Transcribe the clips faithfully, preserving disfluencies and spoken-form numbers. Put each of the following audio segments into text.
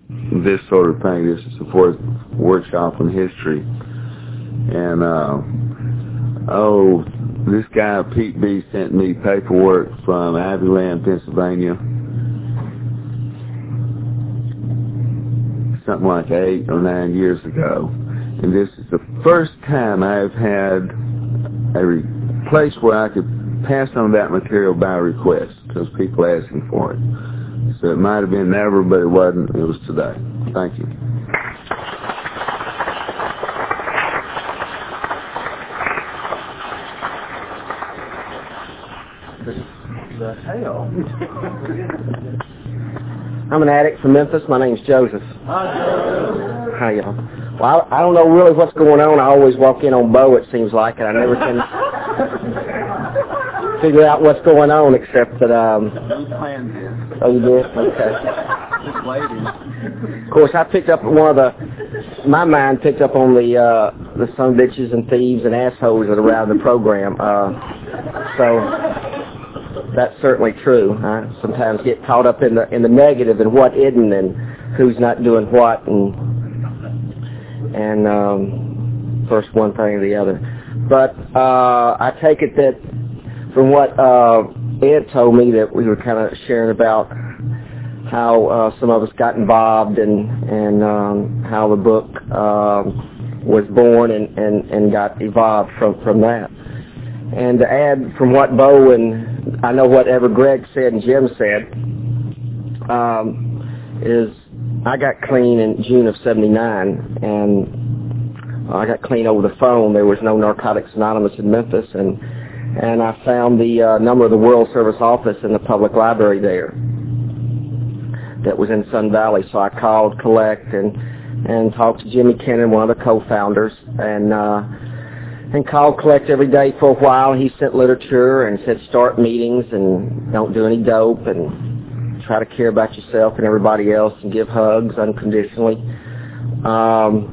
this sort of thing. This is the fourth workshop on history. And, uh, oh, this guy, Pete B., sent me paperwork from Abbeyland, Pennsylvania. Something like eight or nine years ago. And this is the first time I've had a re- place where I could pass on that material by request, because people asking for it. So it might have been never, but it wasn't. It was today. Thank you. The hell? I'm an addict from Memphis. My name's Joseph. Hi, Hi, y'all. Well, I, I don't know really what's going on. I always walk in on Bo, it seems like, and I never can figure out what's going on except that, um... You planned this. Oh, you did? Okay. Just waiting. Of course, I picked up one of the... My mind picked up on the, uh, the son of bitches and thieves and assholes that are around the program. Uh, so... That's certainly true. I sometimes get caught up in the in the negative and what isn't and who's not doing what and and um, first one thing or the other. But uh, I take it that from what uh, Ed told me that we were kind of sharing about how uh, some of us got involved and and um, how the book uh, was born and, and, and got evolved from, from that. And to add from what Bo and I know whatever Greg said and Jim said, um, is I got clean in June of seventy-nine, and I got clean over the phone. There was no Narcotics Anonymous in Memphis, and and I found the uh, number of the World Service office in the public library there that was in Sun Valley. So I called Collect and, and talked to Jimmy Kennan, one of the co-founders, and uh, and called Collect every day for a while. He sent literature and said start meetings and don't do any dope and try to care about yourself and everybody else and give hugs unconditionally. Um,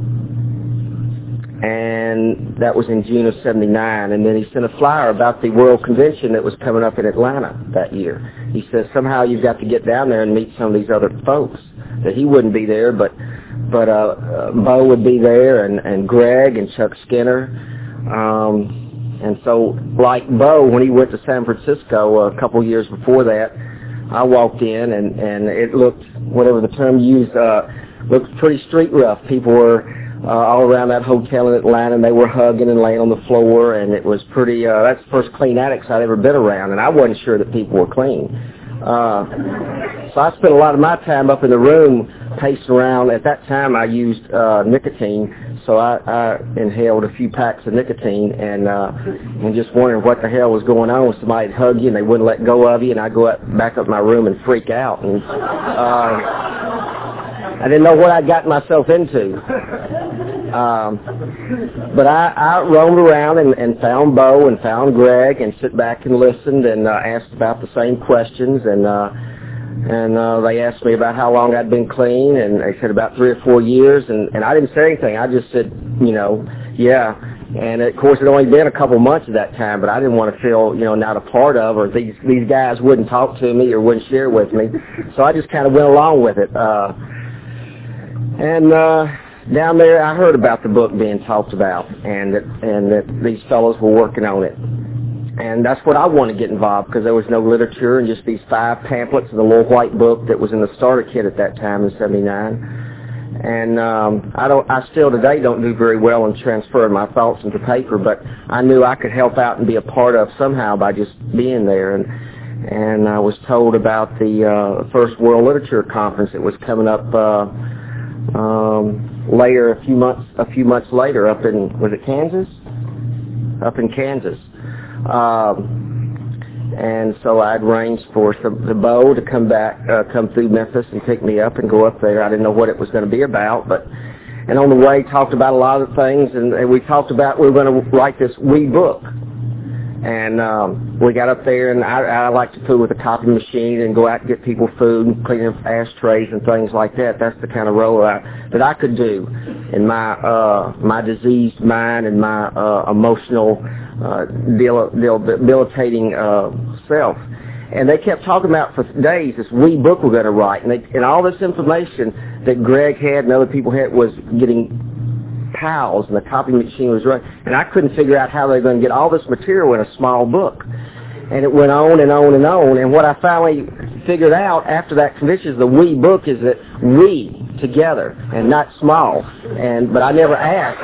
and that was in June of seventy-nine. And then he sent a flyer about the World Convention that was coming up in Atlanta that year. He says somehow you've got to get down there and meet some of these other folks. That he wouldn't be there, but but uh, uh, Bo would be there and, and Greg and Chuck Skinner. Um, and so, like Bo, when he went to San Francisco a couple years before that, I walked in and, and it looked, whatever the term used, uh, looked pretty street rough. People were uh, all around that hotel in Atlanta, and they were hugging and laying on the floor, and it was pretty, uh, that's the first clean addicts I'd ever been around, and I wasn't sure that people were clean. Uh, so I spent a lot of my time up in the room pacing around. At that time, I used uh, nicotine. So I, I inhaled a few packs of nicotine and uh, and just wondering what the hell was going on. Somebody'd hug you and they wouldn't let go of you, and I'd go up, back up my room and freak out. And uh, I didn't know what I'd gotten myself into. Um, but I, I roamed around and, and found Bo and found Greg and sit back and listened and uh, asked about the same questions. And uh, And uh, they asked me about how long I'd been clean, and they said about three or four years, and, and I didn't say anything. I just said, you know, yeah. And, of course, it only been a couple months at that time, but I didn't want to feel, you know, not a part of, or these these guys wouldn't talk to me or wouldn't share with me. So I just kind of went along with it. Uh, and uh, down there, I heard about the book being talked about, and that, and that these fellows were working on it. And that's what I wanted to get involved, because there was no literature and just these five pamphlets and a little white book that was in the starter kit at that time in seventy-nine. And um, I don't, I still today don't do very well in transferring my thoughts into paper, but I knew I could help out and be a part of somehow by just being there. And and I was told about the uh, first World Literature Conference that was coming up uh, um, later, a few months, a few months later, up in was it Kansas? Up in Kansas. Um, and so I'd arranged for some, the Bo to come back, uh, come through Memphis and pick me up and go up there. I didn't know what it was going to be about, but and on the way talked about a lot of things, and, and we talked about we were going to write this wee book. And um, we got up there, and I, I like to fool with a copy machine and go out and get people food and clean up ashtrays and things like that. That's the kind of role I, that I could do in my uh, my diseased mind and my uh, emotional, uh, debil- debilitating uh, self. And they kept talking about for days this wee book we're going to write, and, they, and all this information that Greg had and other people had was getting pals, and the copy machine was running, and I couldn't figure out how they were going to get all this material in a small book. And it went on and on and on, and what I finally figured out after that convention is the we book is that we together and not small, and but I never asked.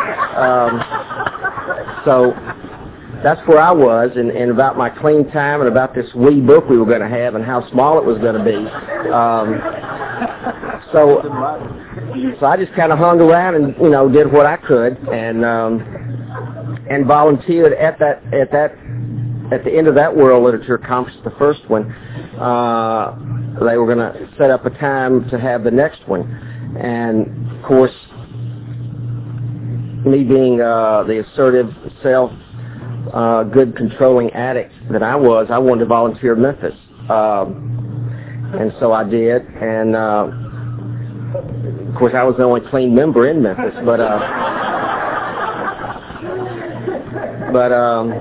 Um, so that's where I was, and, and about my clean time and about this wee book we were going to have and how small it was going to be. Um, so, so I just kind of hung around and, you know, did what I could, and um, and volunteered at that at that at the end of that World Literature Conference, the first one. Uh, they were going to set up a time to have the next one, and of course, me being uh, the assertive self. Uh, good controlling addict that I was, I wanted to volunteer in Memphis, um, and so I did. And uh, of course, I was the only clean member in Memphis, but uh, but um,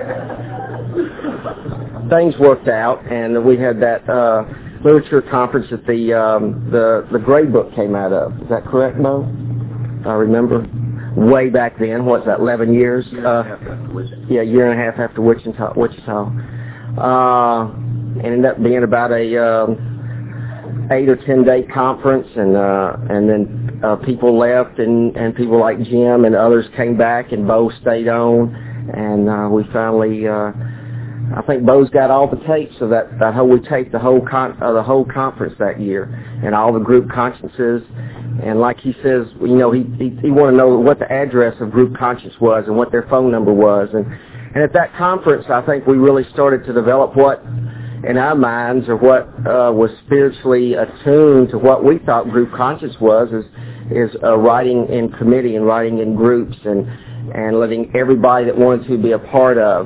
things worked out, and we had that uh, literature conference that the um, the the Gray Book came out of. Is that correct, Mo? I remember. Way back then, what's that, eleven years? Uh, yeah, a year and a half after Wichita. Wichita. Uh, and ended up being about a um, eight or ten day conference, and uh, and then uh, people left, and, and people like Jim and others came back, and Bo stayed on, and uh, we finally, uh, I think Bo's got all the tapes of that. That whole we taped the whole con- uh, the whole conference that year, and all the group consciences. And like he says, you know, he he, he wanted to know what the address of Group Conscience was and what their phone number was. And, and at that conference, I think we really started to develop what, in our minds, or what uh, was spiritually attuned to what we thought Group Conscience was, is is uh, writing in committee and writing in groups and, and letting everybody that wanted to be a part of,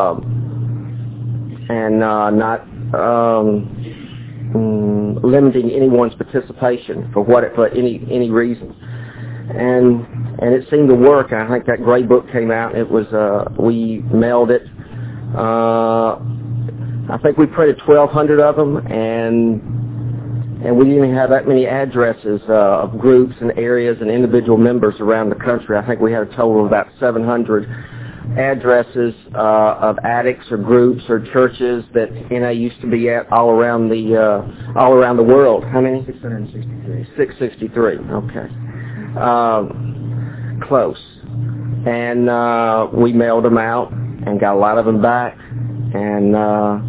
um, and uh, not... Um, Mm, limiting anyone's participation for what for any any reason, and and it seemed to work. I think that Gray Book came out. It was uh, we mailed it. Uh, I think we printed twelve hundred of them, and and we didn't even have that many addresses uh, of groups and areas and individual members around the country. I think we had a total of about seven hundred addresses uh, of addicts or groups or churches that N A used to be at all around the uh, all around the world. How many? six hundred sixty-three. six hundred sixty-three. Okay, um, close. And uh, we mailed them out and got a lot of them back. And uh,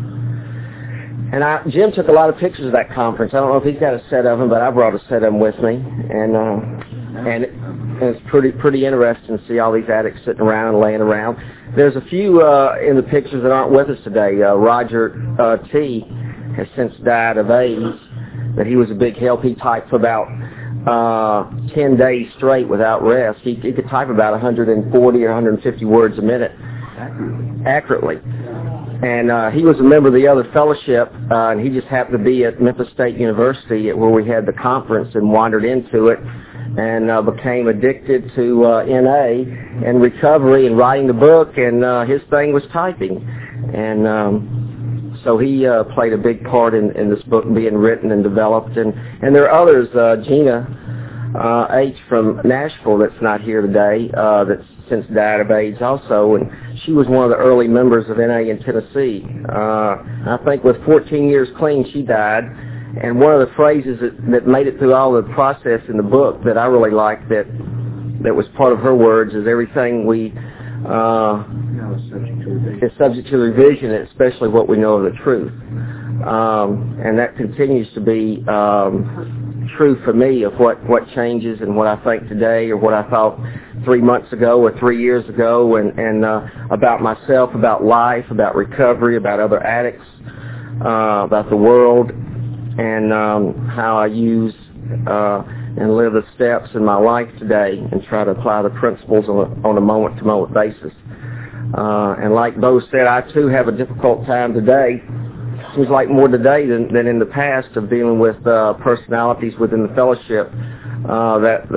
and I, Jim took a lot of pictures of that conference. I don't know if he's got a set of them, but I brought a set of them with me. And uh, and. It, And it's pretty pretty interesting to see all these addicts sitting around and laying around. There's a few uh, in the pictures that aren't with us today. Uh, Roger uh, T. has since died of AIDS, but he was a big help. He typed for about uh, ten days straight without rest. He, he could type about one hundred forty or one hundred fifty words a minute. Accurately. Accurately. And uh, he was a member of the other fellowship, uh, and he just happened to be at Memphis State University where we had the conference and wandered into it. And uh, became addicted to uh, N A and recovery and writing the book, and uh, his thing was typing. And um, so he uh, played a big part in, in this book being written and developed. And, and there are others, uh, Gina uh, H. from Nashville that's not here today, uh, that's since died of AIDS also, and she was one of the early members of N A in Tennessee. Uh, I think with fourteen years clean, she died. And one of the phrases that, that made it through all the process in the book that I really liked, that that was part of her words, is everything we uh, No, it's subject to revision. is subject to revision, especially what we know of the truth. Um, and that continues to be um, true for me of what, what changes and what I think today or what I thought three months ago or three years ago, and, and uh, about myself, about life, about recovery, about other addicts, uh, about the world, and um, how I use uh, and live the steps in my life today and try to apply the principles on a, on a moment-to-moment basis. Uh, and like Bo said, I too have a difficult time today. Seems like more today than, than in the past of dealing with uh, personalities within the fellowship, uh, that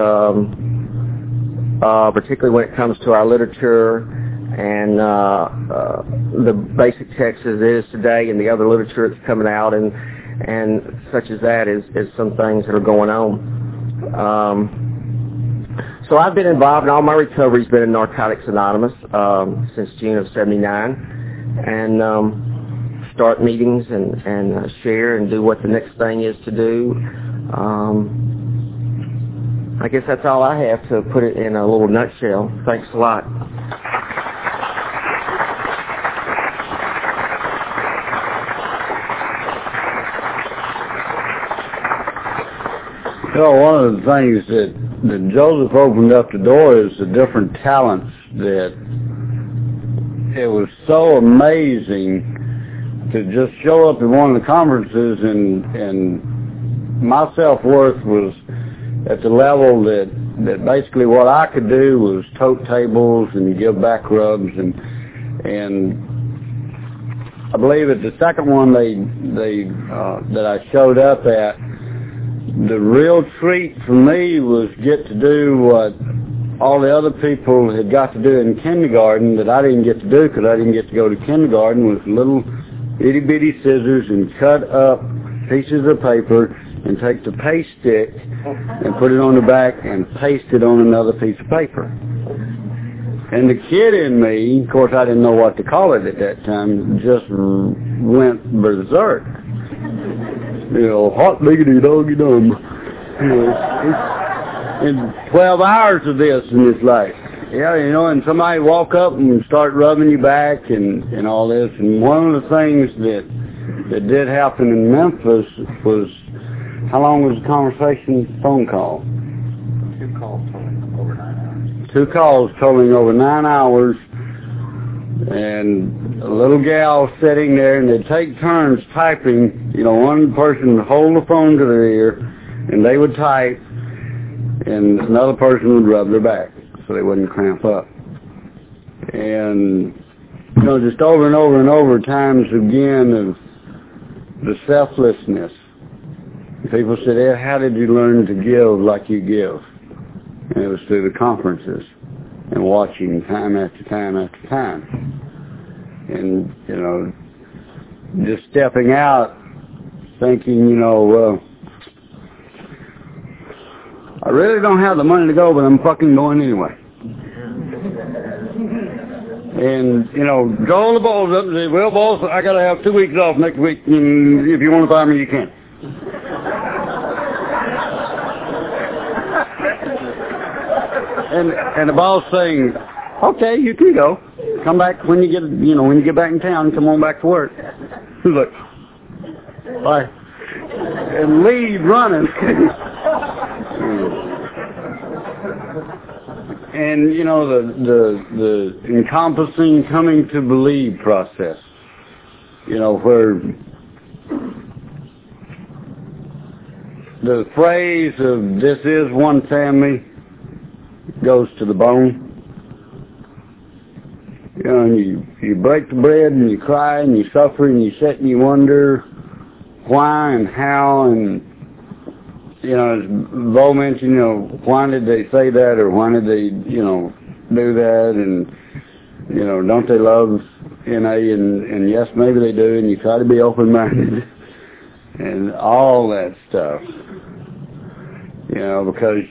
um, uh, particularly when it comes to our literature and uh, uh, the basic text as it is today and the other literature that's coming out, and and such as that is, is some things that are going on. Um, so I've been involved, and all my recovery's been in Narcotics Anonymous um, since June of seventy-nine, and um, start meetings and, and uh, share and do what the next thing is to do. Um, I guess that's all I have to put it in a little nutshell. Thanks a lot. You know, one of the things that, that Joseph opened up the door is the different talents that it was so amazing to just show up at one of the conferences and, and my self-worth was at the level that, that basically what I could do was tote tables and give back rubs, and and I believe at the second one they they uh, that I showed up at, the real treat for me was get to do what all the other people had got to do in kindergarten that I didn't get to do because I didn't get to go to kindergarten, with little itty bitty scissors and cut up pieces of paper and take the paste stick and put it on the back and paste it on another piece of paper. And the kid in me, of course I didn't know what to call it at that time, just went berserk. You know, hot diggity doggy dum. You know, and twelve hours of this, and it's like, yeah, you know, and somebody walk up and start rubbing you back and, and all this. And one of the things that that did happen in Memphis was, how long was the conversation phone call? Two calls totaling over nine hours. Two calls totaling over nine hours, and a little gal sitting there, and they'd take turns typing. You know, one person would hold the phone to their ear, and they would type, and another person would rub their back so they wouldn't cramp up. And, you know, just over and over and over times again of the selflessness. People said, Ed, how did you learn to give like you give? And it was through the conferences and watching time after time after time. And, you know, just stepping out thinking, you know, well, I really don't have the money to go, but I'm fucking going anyway. And, you know, Joel the boss up and said, well, boss, I got to have two weeks off next week, and if you want to fire me, you can. And and the boss saying, okay, you can go. Come back when you get, you know, when you get back in town, come on back to work. He's like, bye. And leave running. And, you know, the, the, the encompassing coming to believe process, you know, where the phrase of this is one family goes to the bone. You know, and you, you break the bread and you cry and you suffer and you sit and you wonder why and how, and, you know, as Bo mentioned, you know, why did they say that, or why did they, you know, do that, and, you know, don't they love N A, and, and yes, maybe they do, and you try to be open-minded and all that stuff, you know, because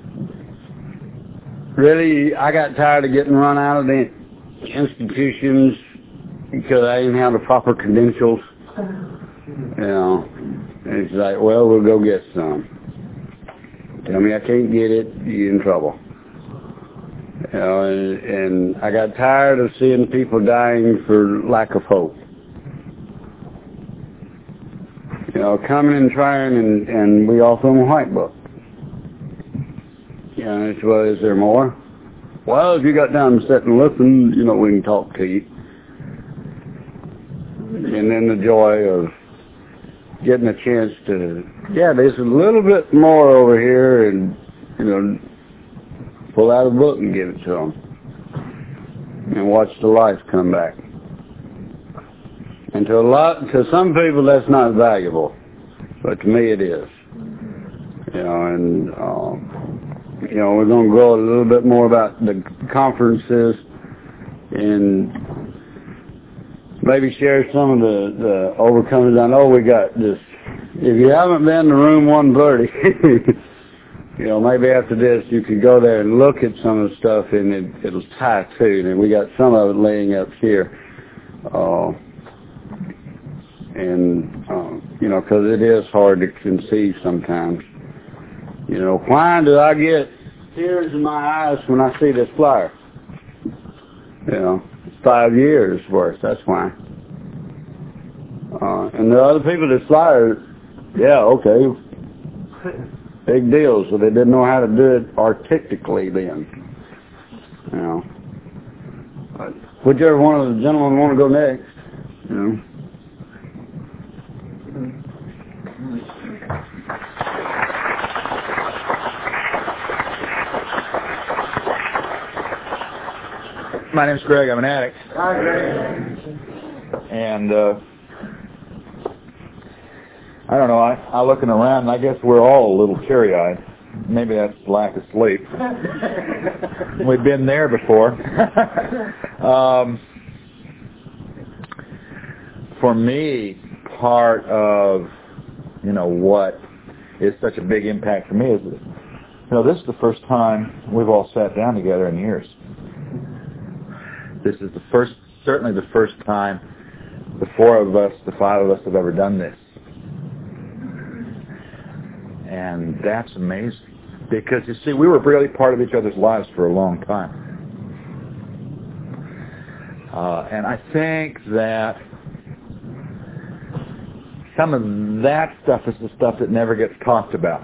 really I got tired of getting run out of the institutions because I didn't have the proper credentials, you know, and it's like, well, we'll go get some. Tell me I can't get it, you're in trouble. You know, and, and I got tired of seeing people dying for lack of hope. You know, coming and trying, and, and we offer them a white book. You know, it's, well, is there more? Well, if you got down and sit and listen, you know, we can talk to you. And then the joy of getting a chance to, yeah, there's a little bit more over here, and, you know, pull out a book and give it to them. And watch the life come back. And to a lot, to some people that's not valuable, but to me it is. You know, and, um, you know, we're going to grow a little bit more about the conferences and maybe share some of the, the overcomings. I know we got this if you haven't been to room one thirty, you know, maybe after this you could go there and look at some of the stuff, and it, it'll tie too. And we got some of it laying up here. Uh, and, uh, you know, because it is hard to conceive sometimes. You know, why do I get tears in my eyes when I see this flyer? You know, it's five years worth, that's why. Uh, and the other people that flyer, yeah, okay, big deal. So they didn't know how to do it artistically then. You know. But whichever one of the gentlemen want to go next, you know. My name's Greg. I'm an addict. Hi, Greg. And, uh, I don't know, I, I looking around, and I guess we're all a little teary-eyed. Maybe that's lack of sleep. We've been there before. um, for me, part of, you know, what is such a big impact for me is that, you know, this is the first time we've all sat down together in years. This is the first, certainly the first time the four of us, the five of us have ever done this. And that's amazing. Because, you see, we were really part of each other's lives for a long time. Uh, and I think that some of that stuff is the stuff that never gets talked about.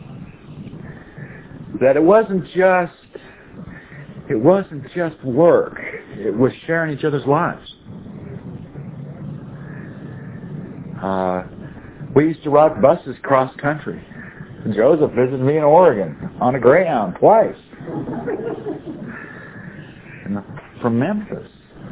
That it wasn't just, it wasn't just work. It was sharing each other's lives. Uh, we used to ride buses cross country. Joseph visited me in Oregon on a Greyhound twice. From Memphis.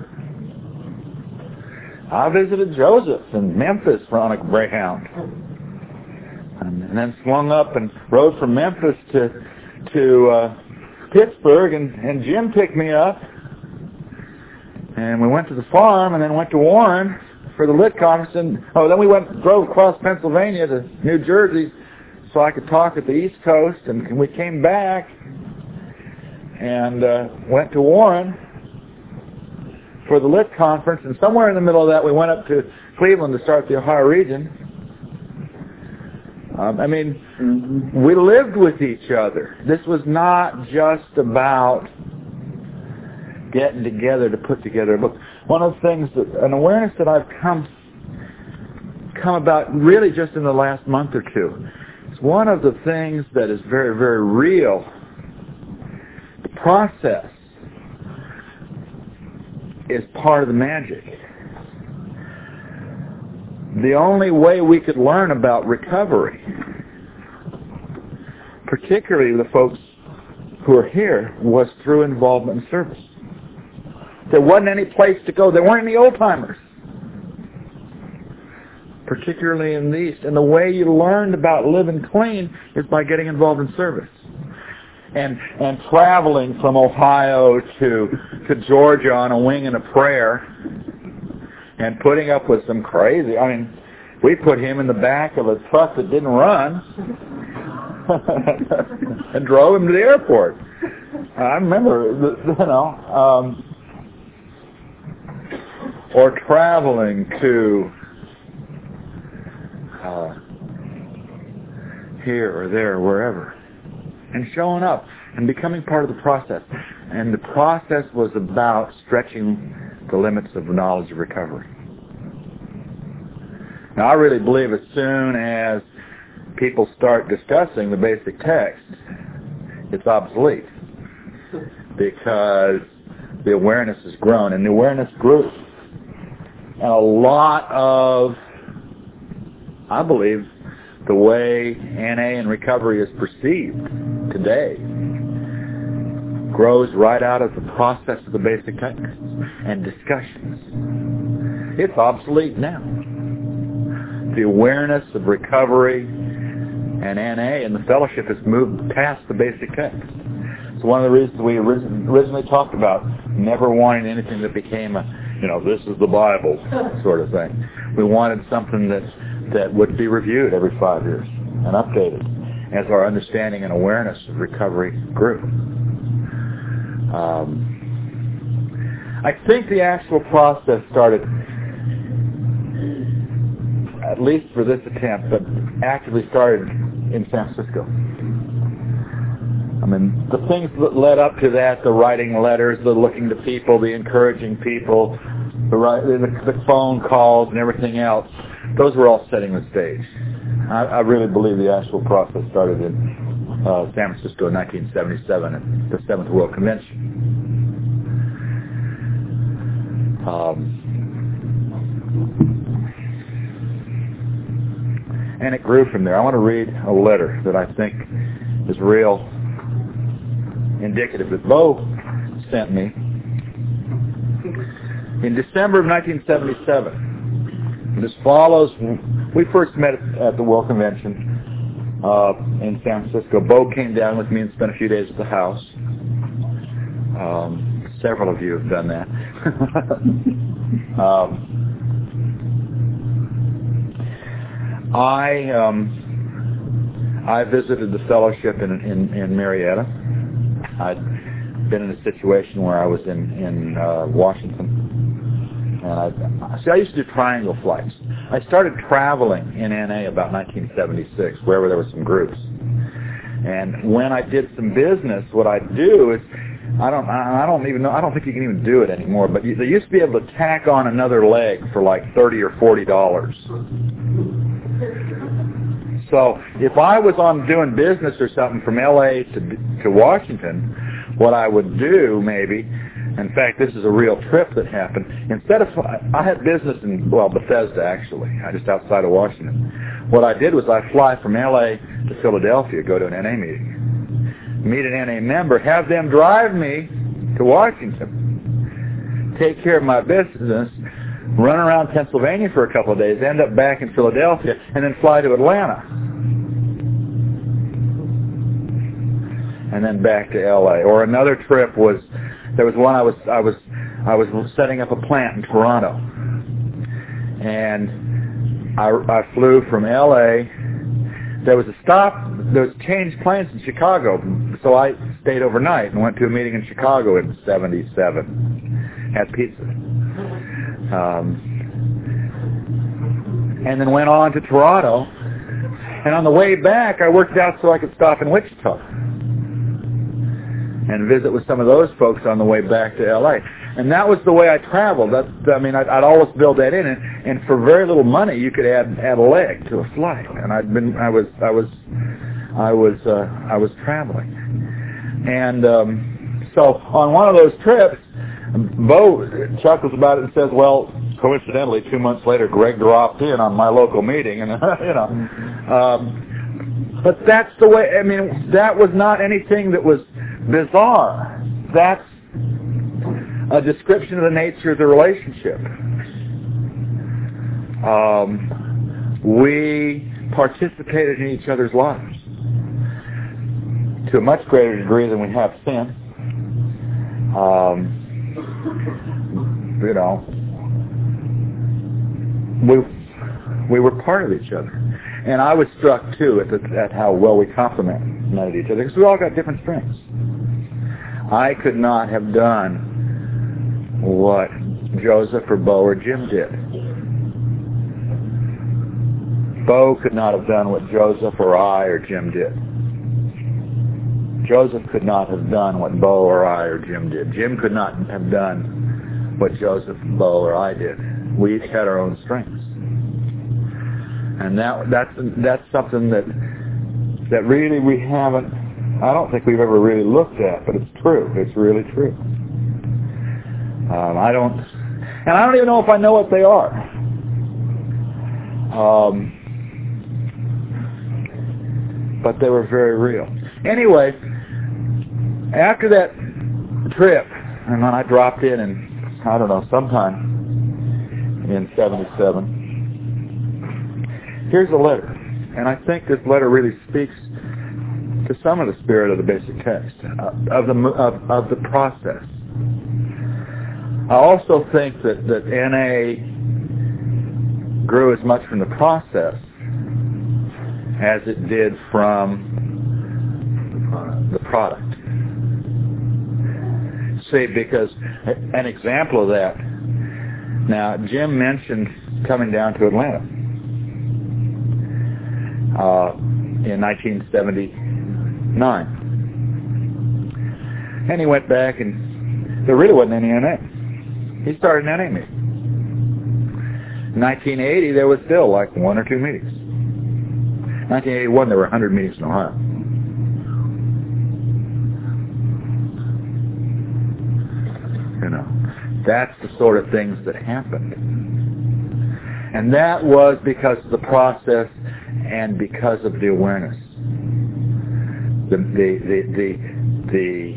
I visited Joseph in Memphis on a Greyhound. And then swung up and rode from Memphis to to uh, Pittsburgh, and, and Jim picked me up. And we went to the farm, and then went to Warren for the lit conference. And, oh, then we went drove across Pennsylvania to New Jersey so I could talk at the East Coast. And we came back and uh, went to Warren for the lit conference. And somewhere in the middle of that, we went up to Cleveland to start the Ohio region. Um, I mean, mm-hmm. we lived with each other. This was not just about getting together to put together a book. One of the things, that, an awareness that I've come come about really just in the last month or two, is one of the things that is very, very real. The process is part of the magic. The only way we could learn about recovery, particularly the folks who are here, was through involvement in service. There wasn't any place to go. There weren't any old-timers, particularly in the East. And the way you learned about living clean is by getting involved in service. And and traveling from Ohio to to Georgia on a wing and a prayer, and putting up with some crazy, I mean, we put him in the back of a truck that didn't run and drove him to the airport. I remember, you know, um, or traveling to uh, here or there, wherever, and showing up and becoming part of the process. And the process was about stretching the limits of knowledge of recovery. Now, I really believe as soon as people start discussing the basic text, it's obsolete, because the awareness has grown, and the awareness grew. And a lot of, I believe, the way N A and recovery is perceived today grows right out of the process of the basic techniques and discussions. It's obsolete now. The awareness of recovery and N A and the fellowship has moved past the basic text. It's one of the reasons we originally talked about never wanting anything that became a, you know, this is the Bible sort of thing. We wanted something that that would be reviewed every five years and updated as our understanding and awareness of recovery grew. Um, I think the actual process started, at least for this attempt, but actively started in San Francisco. I mean, the things that led up to that, the writing letters, the looking to people, the encouraging people, the, the, the phone calls and everything else, those were all setting the stage. I, I really believe the actual process started in uh, San Francisco in nineteen seventy-seven at the Seventh World Convention. Um, and it grew from there. I want to read a letter that I think is real indicative that Bo sent me in December of nineteen seventy-seven. This follows, we first met at the World Convention uh, in San Francisco. Bo came down with me and spent a few days at the house. Um, several of you have done that. um, I um, I visited the fellowship in, in, in Marietta. I'd been in a situation where I was in, in uh, Washington. And I, see, I used to do triangle flights. I started traveling in N A about nineteen seventy-six, wherever there were some groups. And when I did some business, what I'd do is, I don't, I don't even know, I don't think you can even do it anymore, but you, they used to be able to tack on another leg for like thirty or forty dollars. So if I was on doing business or something from L A to to Washington, what I would do maybe, in fact, this is a real trip that happened. Instead of, I had business in, well, Bethesda actually, just outside of Washington. What I did was I fly from L A to Philadelphia, go to an N A meeting, meet an N A member, have them drive me to Washington, take care of my business, run around Pennsylvania for a couple of days, end up back in Philadelphia, and then fly to Atlanta. And then back to L A. Or another trip was, there was one I was I was I was setting up a plant in Toronto, and I, I flew from L A. There was a stop. There was changed planes in Chicago, so I stayed overnight and went to a meeting in Chicago in seventy-seven. Had pizza, um, and then went on to Toronto. And on the way back, I worked out so I could stop in Wichita and visit with some of those folks on the way back to L A. And that was the way I traveled. That's, I mean, I'd, I'd always build that in, and, and for very little money, you could add add a leg to a flight. And I'd been, I was, I was, I was, uh, I was traveling. And um, so on one of those trips, Bo chuckles about it and says, "Well, coincidentally, two months later, Greg dropped in on my local meeting, and you know." Um, but that's the way. I mean, that was not anything that was bizarre. That's a description of the nature of the relationship. Um, we participated in each other's lives to a much greater degree than we have since. Um, you know, we we were part of each other, and I was struck too at, the, at how well we complemented each other because we all got different strengths. I could not have done what Joseph or Bo or Jim did. Bo could not have done what Joseph or I or Jim did. Joseph could not have done what Bo or I or Jim did. Jim could not have done what Joseph, Bo, or I did. We each had our own strengths. And that that's that's something that that really we haven't, I don't think we've ever really looked at, but it's true. It's really true. Um, I don't, and I don't even know if I know what they are. Um, but they were very real. Anyway, after that trip, and then I dropped in, and I don't know, sometime in seventy-seven. Here's a letter, and I think this letter really speaks to some of the spirit of the basic text uh, of the of, of the process. I also think that, that N A grew as much from the process as it did from the product. See, because an example of that, now Jim mentioned coming down to Atlanta uh, in nineteen seventy-nine. And he went back and there really wasn't any N A. He started an N A meeting. In nineteen eighty, there was still like one or two meetings. nineteen eighty-one, there were one hundred meetings in Ohio. You know, that's the sort of things that happened. And that was because of the process and because of the awareness. The, the, the, the, the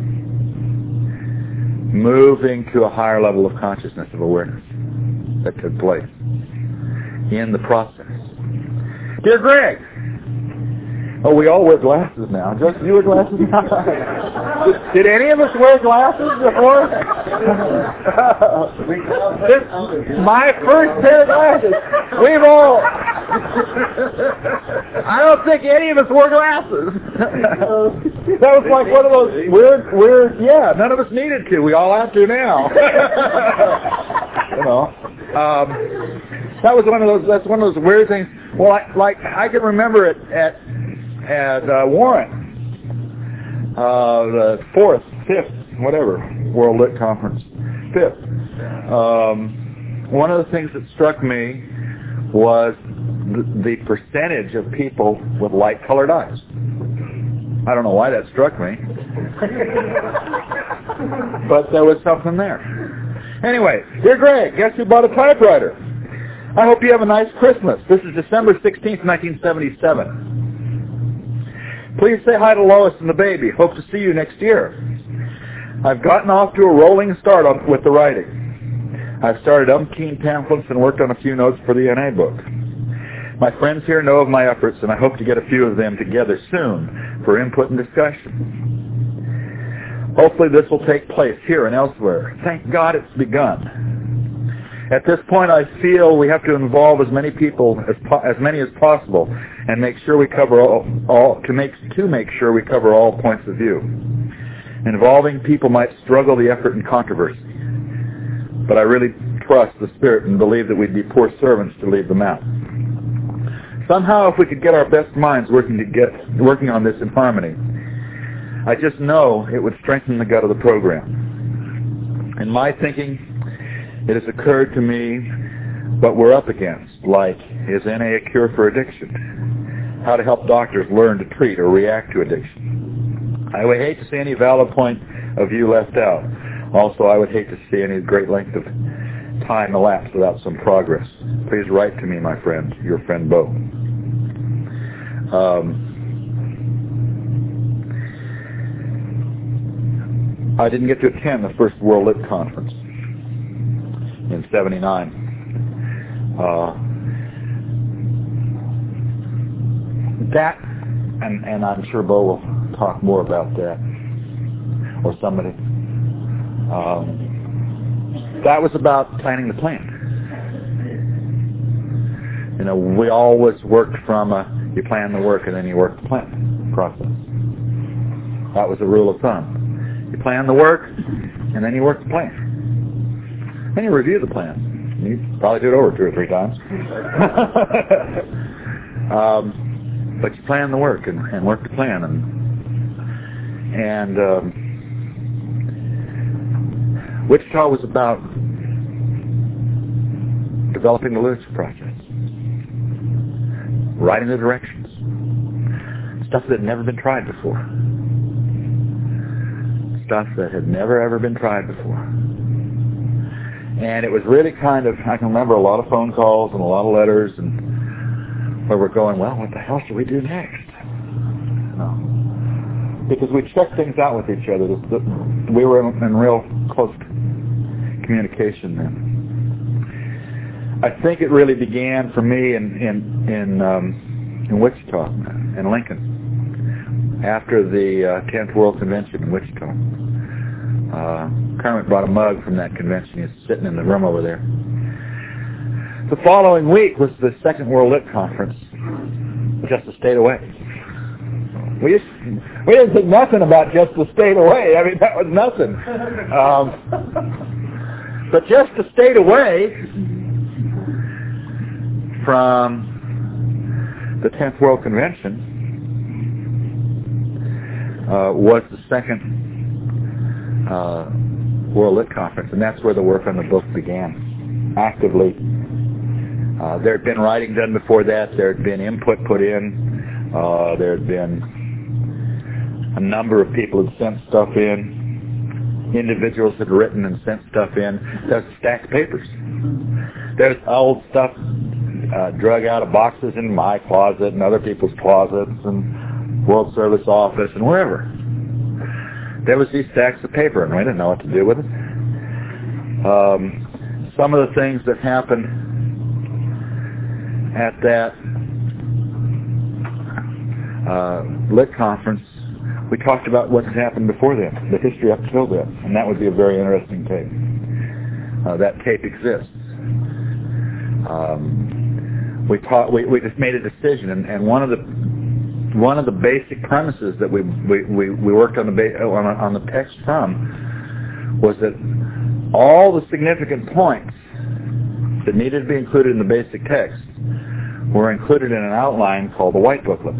moving to a higher level of consciousness, of awareness that took place in the process. Dear Greg! Oh, we all wear glasses now. Just you wear glasses now? did, did any of us wear glasses before? This is my first pair of glasses. We've all... I don't think any of us wore glasses. That was like one of those weird, weird, yeah, none of us needed to. We all have to now. You know. Um, that was one of those, that's one of those weird things. Well, I, like, I can remember it at, at uh, Warren, uh, the fourth, fifth, whatever, World Lit Conference, fifth. Um, one of the things that struck me was the, the percentage of people with light-colored eyes. I don't know why that struck me, but there was something there. Anyway, dear Greg, guess who bought a typewriter? I hope you have a nice Christmas. This is December sixteenth, nineteen seventy-seven. Please say hi to Lois and the baby. Hope to see you next year. I've gotten off to a rolling start on, with the writing. I've started umpteen pamphlets and worked on a few notes for the N A book. My friends here know of my efforts, and I hope to get a few of them together soon for input and discussion. Hopefully this will take place here and elsewhere. Thank God it's begun. At this point, I feel we have to involve as many people as po- as many as possible, and make sure we cover all, all to make to make sure we cover all points of view. Involving people might struggle the effort and controversy, but I really trust the Spirit and believe that we'd be poor servants to leave them out. Somehow, if we could get our best minds working to get working on this in harmony, I just know it would strengthen the gut of the program. In my thinking, it has occurred to me what we're up against, like, is N A a cure for addiction? How to help doctors learn to treat or react to addiction. I would hate to see any valid point of view left out. Also, I would hate to see any great length of time elapse without some progress. Please write to me, my friend, your friend Bo. Um, I didn't get to attend the first World Lit Conference in seventy-nine. Uh, that, and, and I'm sure Bo will talk more about that, or somebody. Um, that was about planning the plan. You know, we always worked from a, you plan the work and then you work the plan process. That was the rule of thumb. You plan the work and then you work the plan. Then you review the plan. You probably do it over two or three times. um, but you plan the work and, and work the plan. And, and um, Wichita was about developing the literature process, writing the directions, stuff that had never been tried before, stuff that had never ever been tried before. And it was really kind of, I can remember a lot of phone calls and a lot of letters, and where we're going, well, what the hell should we do next? No. Because we checked things out with each other. We were in, in real close communication then. I think it really began for me in in in, um, in Wichita, in Lincoln, after the uh, tenth World Convention in Wichita. Uh, Kermit brought a mug from that convention. He's sitting in the room over there. The following week was the Second World Lit Conference, just a state away. We just, we didn't think nothing about just a state away. I mean, that was nothing. Um, but just a state away from the tenth World Convention uh, was the Second uh, World Lit Conference, and that's where the work on the book began, actively. Uh, there had been writing done before that. There had been input put in. Uh, there had been a number of people had sent stuff in. Individuals had written and sent stuff in. There's stacked of papers. There's old stuff uh, drug out of boxes in my closet and other people's closets and World Service Office and wherever. There was these stacks of paper, and we didn't know what to do with it. Um, some of the things that happened at that uh, lit conference, we talked about what had happened before then, the history up till then, and that would be a very interesting tape. Uh, that tape exists. Um, we, taught, we we just made a decision, and, and one of the one of the basic premises that we we, we, we worked on the ba- on, on the text from was that all the significant points that needed to be included in the basic text were included in an outline called the White Booklet.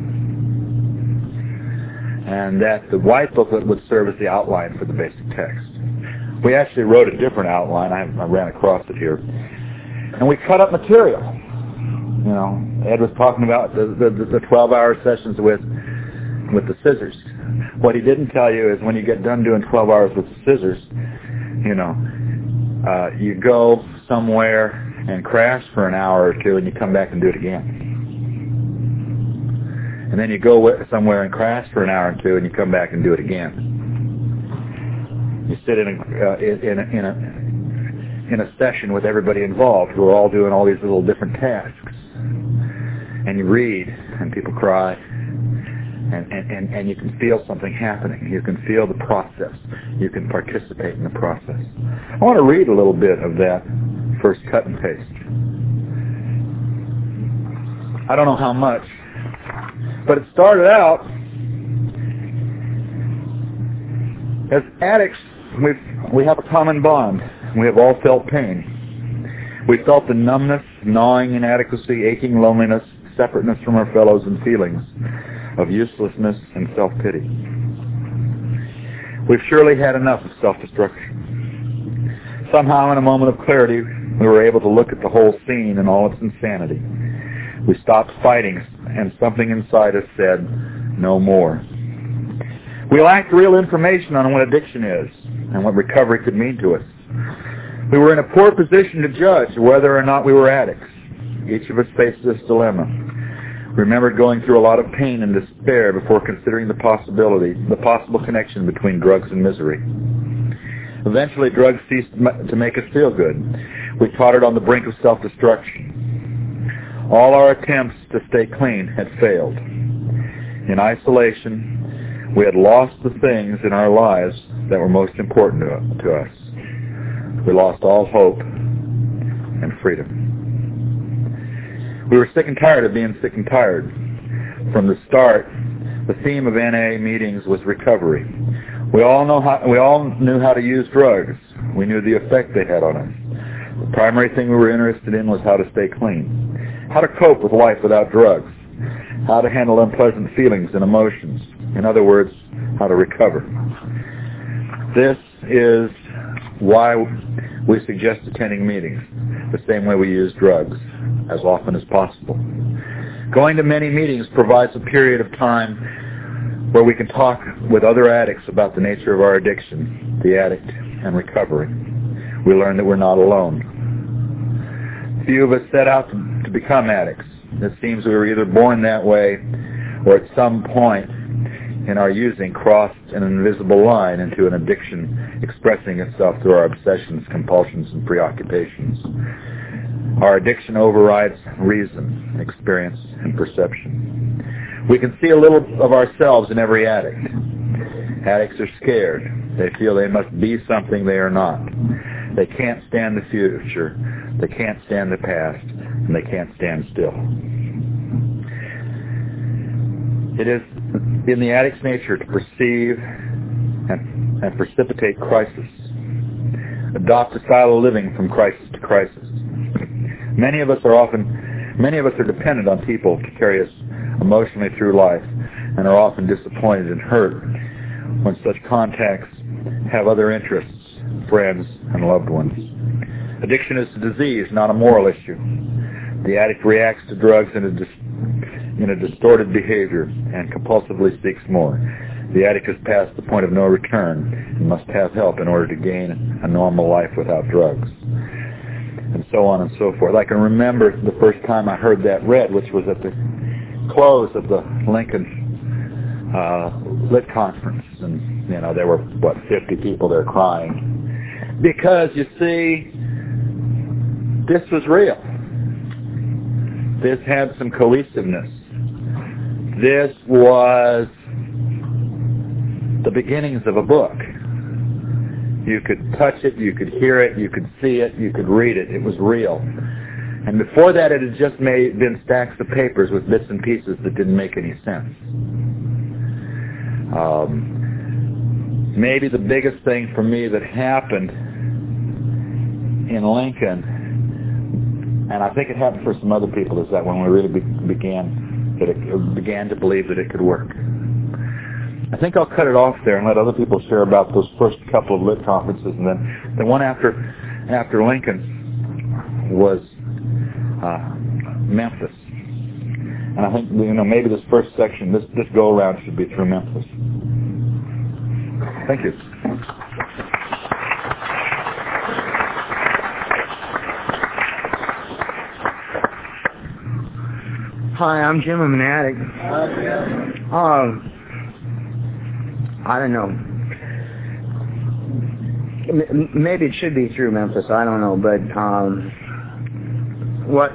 And that the White Booklet would serve as the outline for the basic text. We actually wrote a different outline. I, I ran across it here. And we cut up material. You know, Ed was talking about the, the, the twelve-hour sessions with with the scissors. What he didn't tell you is when you get done doing twelve hours with the scissors, you know, uh, you go somewhere and crash for an hour or two and you come back and do it again. And then you go somewhere and crash for an hour or two and you come back and do it again. You sit in a, uh, in, a, in, a, in a session with everybody involved who are all doing all these little different tasks. And you read, and people cry, and, and, and, and you can feel something happening. You can feel the process. You can participate in the process. I want to read a little bit of that first cut and paste. I don't know how much, but it started out as addicts. We've, we have a common bond. We have all felt pain. We felt the numbness, gnawing inadequacy, aching loneliness, separateness from our fellows, and feelings of uselessness and self-pity. We've surely had enough of self-destruction. Somehow, in a moment of clarity, we were able to look at the whole scene and all its insanity. We stopped fighting, and something inside us said, no more. We lacked real information on what addiction is and what recovery could mean to us. We were in a poor position to judge whether or not we were addicts. Each of us faced this dilemma. We remembered going through a lot of pain and despair before considering the possibility, the possible connection between drugs and misery. Eventually, drugs ceased to make us feel good. We tottered on the brink of self-destruction. All our attempts to stay clean had failed. In isolation, we had lost the things in our lives that were most important to, to us. We lost all hope and freedom. We were sick and tired of being sick and tired. From the start, the theme of N A meetings was recovery. We all know how, we all knew how to use drugs. We knew the effect they had on us. The primary thing we were interested in was how to stay clean, how to cope with life without drugs, how to handle unpleasant feelings and emotions. In other words, how to recover. This is why we suggest attending meetings, the same way we use drugs, as often as possible. Going to many meetings provides a period of time where we can talk with other addicts about the nature of our addiction, the addict, and recovery. We learn that we're not alone. Few of us set out to, to become addicts. It seems we were either born that way or at some point in our using crossed an invisible line into an addiction expressing itself through our obsessions, compulsions, and preoccupations. Our addiction overrides reason, experience, and perception. We can see a little of ourselves in every addict. Addicts are scared. They feel they must be something they are not. They can't stand the future. They can't stand the past, and they can't stand still. It is in the addict's nature to perceive and, and precipitate crisis, adopt a style of living from crisis to crisis. Many of us are often, many of us are dependent on people to carry us emotionally through life, and are often disappointed and hurt when such contacts have other interests, friends, and loved ones. Addiction is a disease, not a moral issue. The addict reacts to drugs in a, dis- in a distorted behavior and compulsively seeks more. The addict has passed the point of no return and must have help in order to gain a normal life without drugs. And so on and so forth. I can remember the first time I heard that read, which was at the close of the Lincoln uh, Lit Conference. And, you know, there were, what, fifty people there crying. Because, you see, this was real. This had some cohesiveness. This was the beginnings of a book. You could touch it, you could hear it, you could see it, you could read it. It was real. And before that, it had just made, been stacks of papers with bits and pieces that didn't make any sense. Um, maybe the biggest thing for me that happened in Lincoln, and I think it happened for some other people, is that when we really be, began, that it, began to believe that it could work. I think I'll cut it off there and let other people share about those first couple of lit conferences, and then the one after after Lincoln was uh, Memphis. And I think, you know, maybe this first section, this this go around should be through Memphis. Thank you. Hi, I'm Jim. I'm an addict. Um. I don't know. Maybe it should be through Memphis. I don't know, but um, what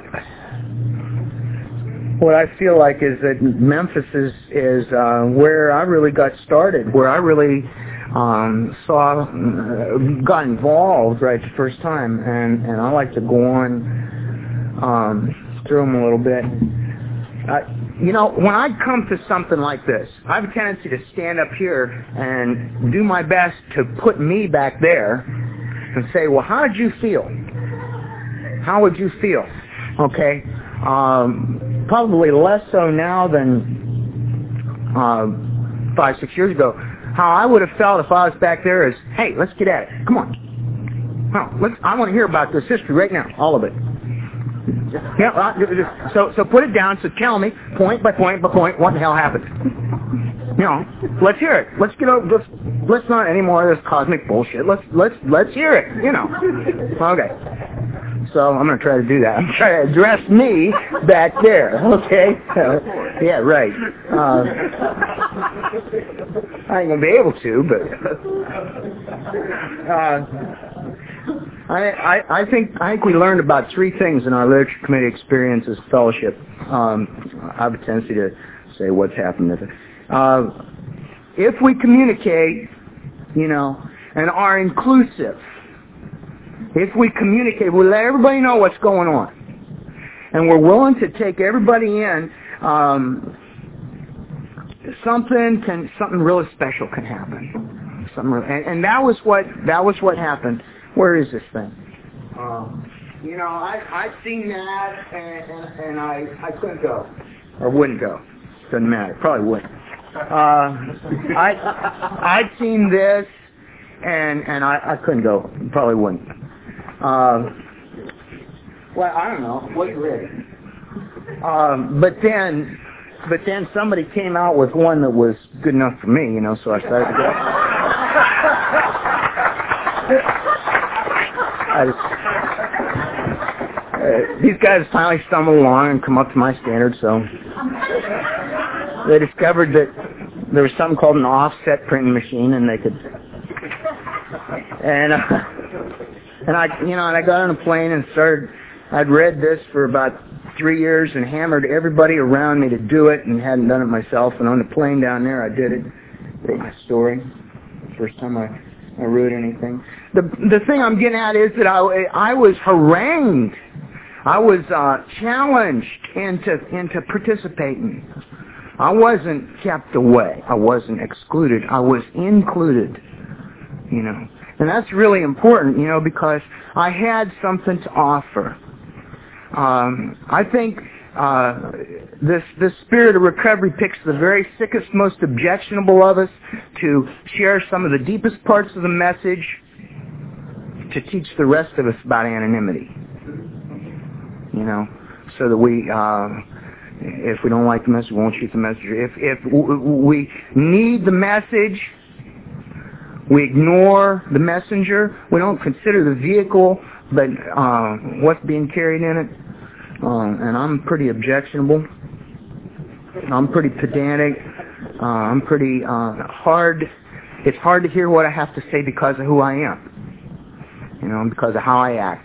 what I feel like is that Memphis is is uh, where I really got started, where I really um, saw uh, got involved right the first time, and and I like to go on um, through them a little bit. I, You know, when I come to something like this, I have a tendency to stand up here and do my best to put me back there and say, well, how did you feel? How would you feel? Okay? Um, probably less so now than uh, five, six years ago. How I would have felt if I was back there is, hey, let's get at it. Come on. Oh, let's, I want to hear about this history right now, all of it. Yeah, uh, so so put it down. So tell me, point by point by point, what the hell happened? You know, let's hear it. Let's get over. Let's let's not any more of this cosmic bullshit. Let's let's let's hear it. You know. Okay. So I'm gonna try to do that. I'm trying to address me back there. Okay. Uh, yeah, right. Uh, I ain't gonna be able to, but. Uh, I, I, I think I think we learned about three things in our literature committee experience as fellowship. Um, I have a tendency to say what's happened with it. Uh, if we communicate, you know, and are inclusive, if we communicate, we let everybody know what's going on, and we're willing to take everybody in, um, something can something really special can happen. Something, really, and, and that was what that was what happened. Where is this thing? Um, you know, I, I've seen that, and, and, and I, I couldn't go. Or wouldn't go. Doesn't matter. Probably wouldn't. Uh, I, I'd seen this, and, and I, I couldn't go. Probably wouldn't. Uh, well, I don't know. What you ready? Um, but then, but then somebody came out with one that was good enough for me, you know, so I started to go. I just, uh, these guys finally stumbled along and come up to my standard, so they discovered that there was something called an offset printing machine, and they could, and uh, and I, you know, and I got on a plane and started. I'd read this for about three years and hammered everybody around me to do it, and hadn't done it myself. And on the plane down there, I did it. Wrote my story. First time I or wrote anything. The the thing I'm getting at is that I, I was harangued. I was uh, challenged into into participating. I wasn't kept away. I wasn't excluded. I was included. You know, and that's really important. You know, because I had something to offer. Um, I think uh, this this spirit of recovery picks the very sickest, most objectionable of us to share some of the deepest parts of the message, to teach the rest of us about anonymity. You know, so that we, uh, if we don't like the message, we won't shoot the messenger. If if w- we need the message, we ignore the messenger. We don't consider the vehicle, but uh, what's being carried in it. Uh, and I'm pretty objectionable. I'm pretty pedantic. Uh, I'm pretty uh, hard. It's hard to hear what I have to say because of who I am. You know, because of how I act.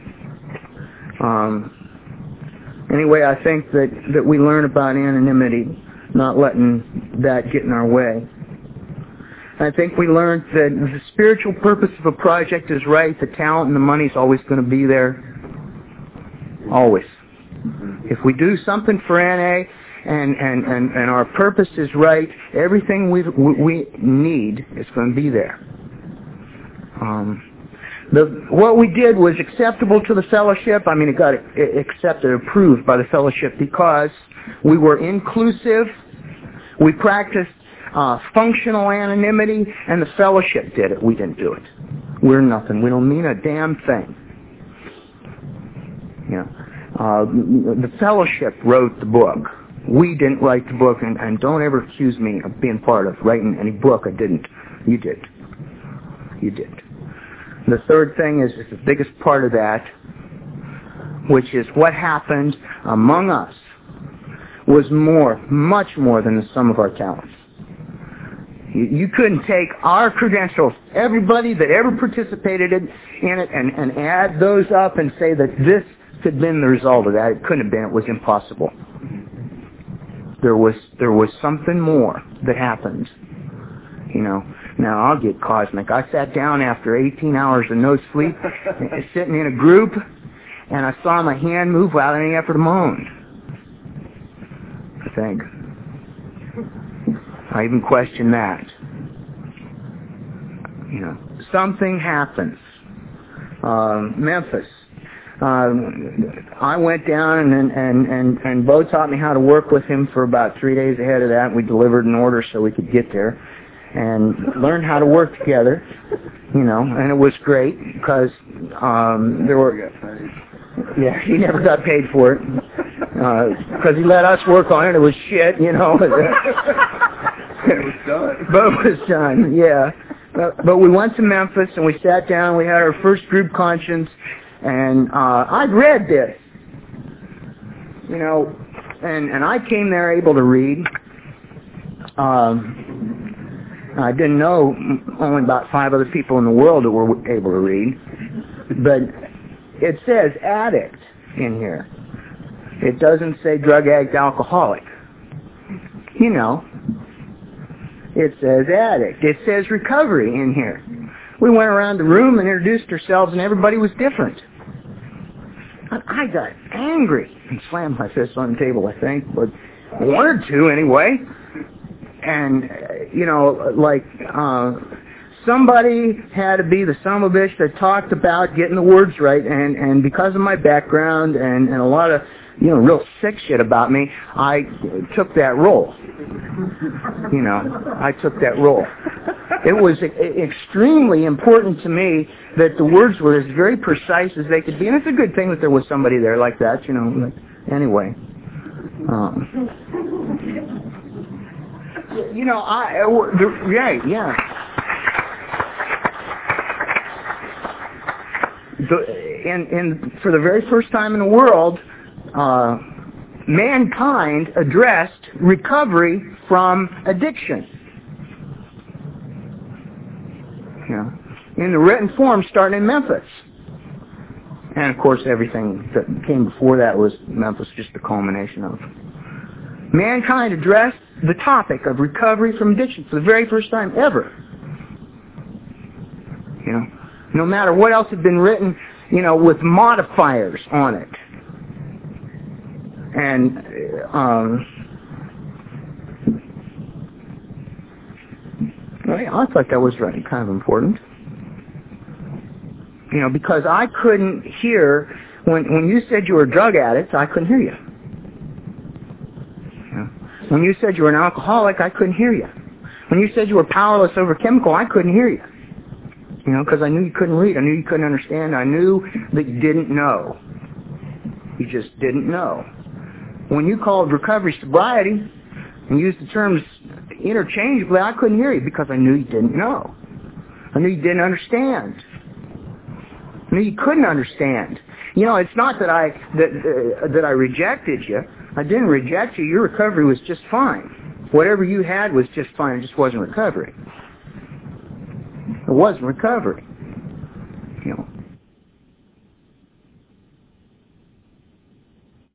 Um, anyway, I think that, that we learn about anonymity, not letting that get in our way. I think we learned that the spiritual purpose of a project is right. The talent and the money is always going to be there. Always. If we do something for N A and, and, and, and our purpose is right, everything we we need is going to be there. Um, the what we did was acceptable to the fellowship. I mean, it got accepted, approved by the fellowship because we were inclusive. We practiced Uh, functional anonymity, and the fellowship did it. We didn't do it. We're nothing. We don't mean a damn thing. You know, uh, the fellowship wrote the book. We didn't write the book, and, and don't ever accuse me of being part of writing any book. I didn't. You did. You did. The third thing is, is the biggest part of that, which is what happened among us was more, much more than the sum of our talents. You couldn't take our credentials, everybody that ever participated in it, and, and add those up and say that this could have been the result of that. It couldn't have been. It was impossible. There was there was something more that happened. You know. Now, I'll get cosmic. I sat down after eighteen hours of no sleep, sitting in a group, and I saw my hand move without any effort of my own. I think. I even question that. You know, something happens. Uh, Memphis. Uh, I went down and, and, and, and Bo taught me how to work with him for about three days ahead of that. We delivered an order so we could get there and learn how to work together. You know, and it was great because um, there were... Yeah, he never got paid for it because uh, he let us work on it. It was shit, you know. It was done. But it was done, yeah. But, but we went to Memphis and we sat down. We had our first group conscience, and uh, I'd read this, you know, and and I came there able to read. Um, I didn't know only about five other people in the world that were able to read, but it says addict in here. It doesn't say drug addict, alcoholic. You know. It says addict. It says recovery in here. We went around the room and introduced ourselves, and everybody was different. I got angry and slammed my fist on the table, I think, but I wanted to anyway. And, you know, like, uh, somebody had to be the son of a bitch that talked about getting the words right, and, and because of my background and, and a lot of, you know, real sick shit about me, I took that role. You know, I took that role. It was e- extremely important to me that the words were as very precise as they could be, and it's a good thing that there was somebody there like that, you know. Like, anyway. Um, you know, I, the, right, yeah. The, and, and for the very first time in the world, uh, mankind addressed recovery from addiction. You know, in the written form, starting in Memphis. And of course, everything that came before that was Memphis, just the culmination of. Mankind addressed the topic of recovery from addiction for the very first time ever. no matter what else had been written, you know, with modifiers on it. And um, I thought that was really kind of important. You know, because I couldn't hear, when when you said you were a drug addict, I couldn't hear you. You know, when you said you were an alcoholic, I couldn't hear you. When you said you were powerless over chemical, I couldn't hear you. You know, because I knew you couldn't read. I knew you couldn't understand. I knew that you didn't know. You just didn't know. When you called recovery sobriety and used the terms interchangeably, I couldn't hear you because I knew you didn't know. I knew you didn't understand. I knew you couldn't understand. You know, it's not that I that uh, that I rejected you. I didn't reject you. Your recovery was just fine. Whatever you had was just fine. It just wasn't recovery. It wasn't recovery. You know.